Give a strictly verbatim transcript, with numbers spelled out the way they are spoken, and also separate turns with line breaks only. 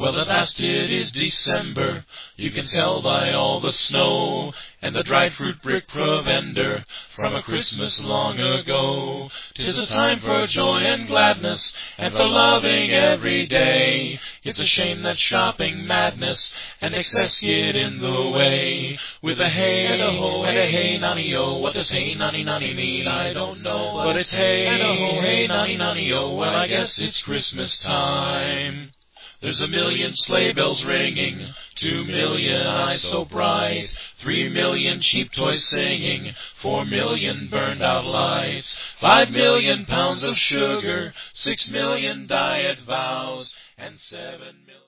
Well, at last it is December, you can tell by all the snow, and the dried fruit brick provender from a Christmas long ago. 'Tis a time for joy and gladness, and for loving every day. It's a shame that shopping madness and excess get in the way. With a hey and a ho and a hey nonny oh, what does hey nonny nonny mean? I don't know, but it's hey and a ho hey nonny nonny oh. Well, I guess it's Christmas time. There's a million sleigh bells ringing, two million eyes so bright, three million cheap toys singing, four million burned out lights, five million pounds of sugar, six million diet vows, and seven million...